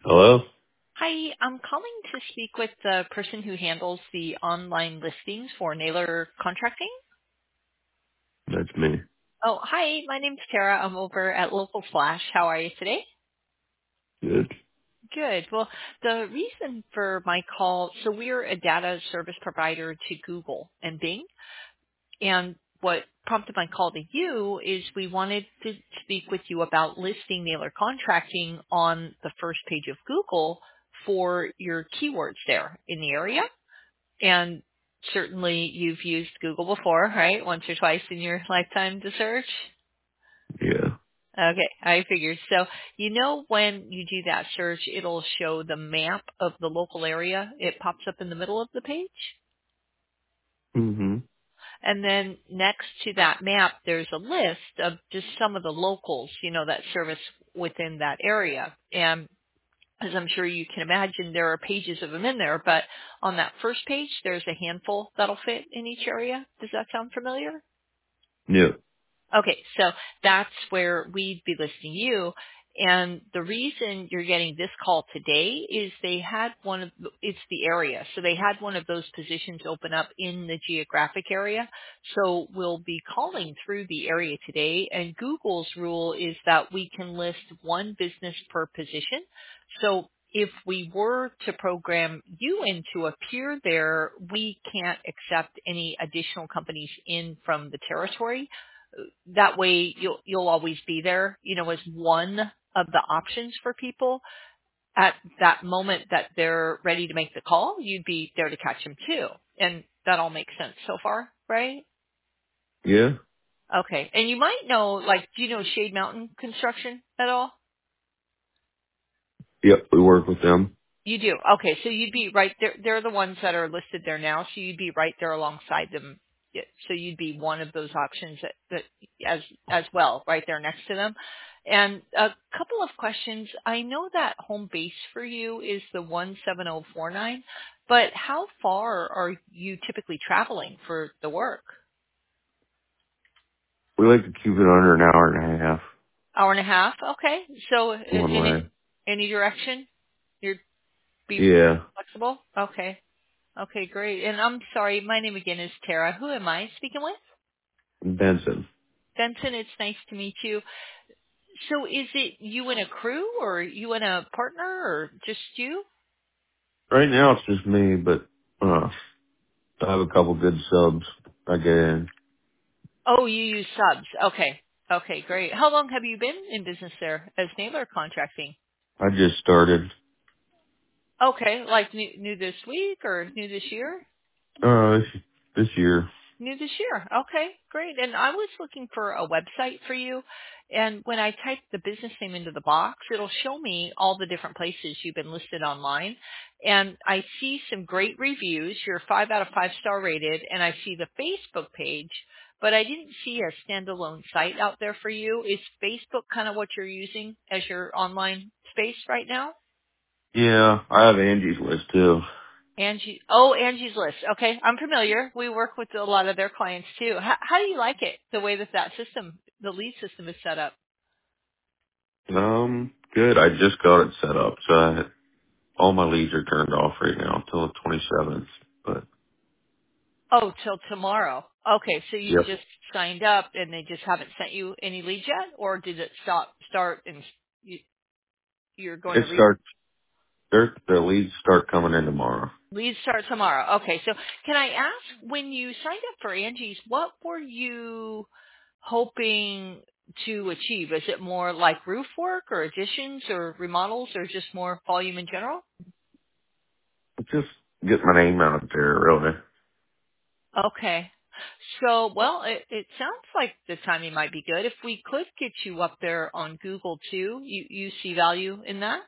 Hello? Hi, I'm calling to speak with the person who handles the online listings for Naylor Contracting. That's me. Oh, hi, my name's Tara. I'm over at Local Flash. How are you today? Good. Good. Well, the reason for my call, so we're a data service provider to Google and Bing, and what prompted my call to you is we wanted to speak with you about listing Naylor Contracting on the first page of Google for your keywords there in the area. And certainly you've used Google before, right? Once or twice in your lifetime to search. Yeah. Okay, I figured. So you know when you do that search, it'll show the map of the local area. It pops up in the middle of the page. hmm And then next to that map, there's a list of just some of the locals, that service within that area. And as I'm sure you can imagine, there are pages of them in there, but on that first page, there's a handful that'll fit in each area. Does that sound familiar? Yeah. Okay, so that's where we'd be listing you. And the reason you're getting this call today is it's the area. So they had one of those positions open up in the geographic area. So we'll be calling through the area today. And Google's rule is that we can list one business per position. So if we were to program you in to appear there, we can't accept any additional companies in from the territory. That way you'll always be there, as one of the options for people at that moment that they're ready to make the call. You'd be there to catch them too. And that all makes sense so far, right? Yeah. Okay. And you might know, do you know Shade Mountain Construction at all? Yep. We work with them. You do. Okay, so you'd be right there. They're the ones that are listed there now, so you'd be right there alongside them. Yeah, so you'd be one of those options that as well, right there next to them. And a couple of questions. I know that home base for you is the 17049, but how far are you typically traveling for the work? We like to keep it under an hour and a half Hour and a half. Okay. So one in way. any direction, you'd be Yeah. flexible. Okay. Okay, great. And I'm sorry, my name again is Tara. Who am I speaking with? Benson. Benson, it's nice to meet you. So is it you and a crew or you and a partner or just you? Right now it's just me, but I have a couple good subs I get in. Oh, you use subs. Okay. Okay, great. How long have you been in business there as Naylor Contracting? I just started Okay, like new this week or new this year? this year. New this year. Okay, great. And I was looking for a website for you. And when I type the business name into the box, it'll show me all the different places you've been listed online. And I see some great reviews. You're 5 out of 5 star rated. And I see the Facebook page, but I didn't see a standalone site out there for you. Is Facebook kind of what you're using as your online space right now? Yeah. I have Angie's List too. Angie's List. Okay, I'm familiar. We work with a lot of their clients too. How do you like it? The way that system, the lead system, is set up. Good. I just got it set up, so all my leads are turned off right now until the 27th. But Oh, till tomorrow. Okay, so you yep. just signed up and they just haven't sent you any leads yet, or did it start and you're going It to starts. The leads start coming in tomorrow. leads start tomorrow? Okay, so can I ask, when you signed up for Angie's, what were you hoping to achieve? Is it more like roof work or additions or remodels or just more volume in general? Just get my name out there, really. Okay. So, well, it sounds like the timing might be good. If we could get you up there on Google too, you see value in that?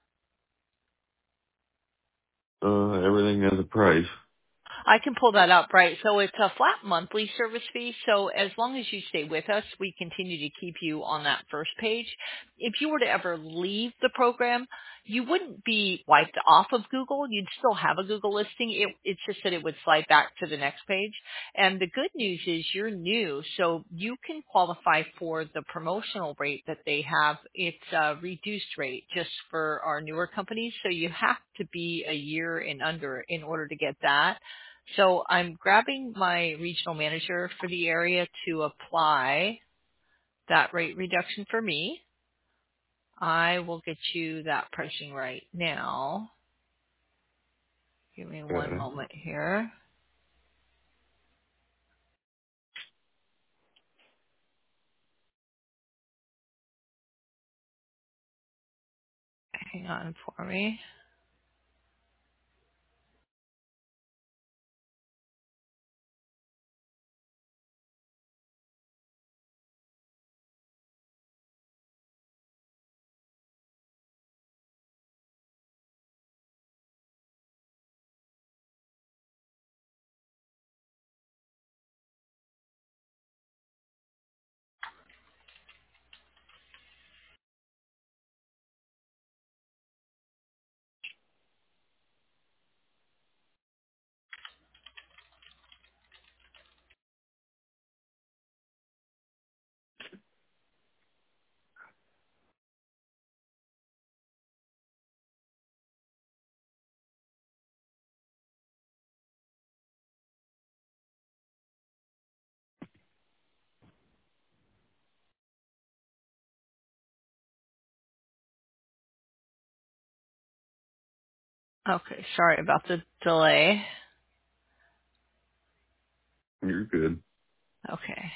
Everything has a price. I can pull that up, right? So it's a flat monthly service fee. So as long as you stay with us, we continue to keep you on that first page. If you were to ever leave the program, you wouldn't be wiped off of Google. You'd still have a Google listing. It's just that it would slide back to the next page. And the good news is you're new, so you can qualify for the promotional rate that they have. It's a reduced rate just for our newer companies. So you have to be a year and under in order to get that. So I'm grabbing my regional manager for the area to apply that rate reduction for me. I will get you that pricing right now. Give me one Okay. moment here. Hang on for me. Okay, sorry about the delay. You're good. Okay.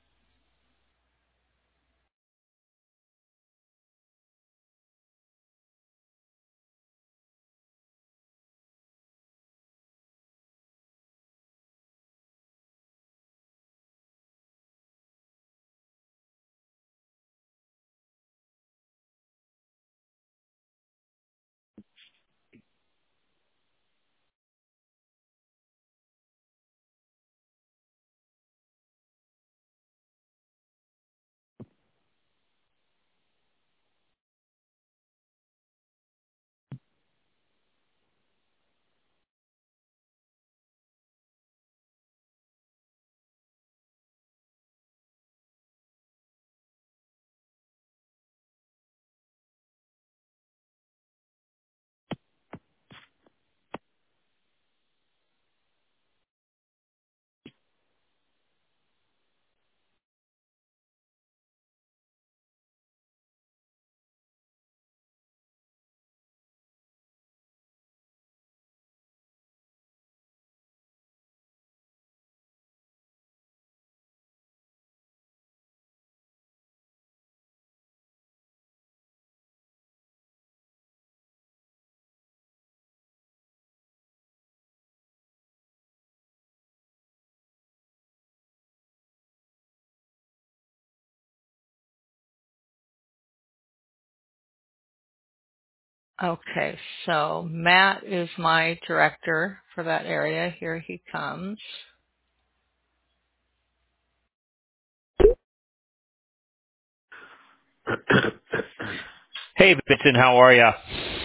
Okay, so Matt is my director for that area. Here he comes. Hey, Vincent, how are ya?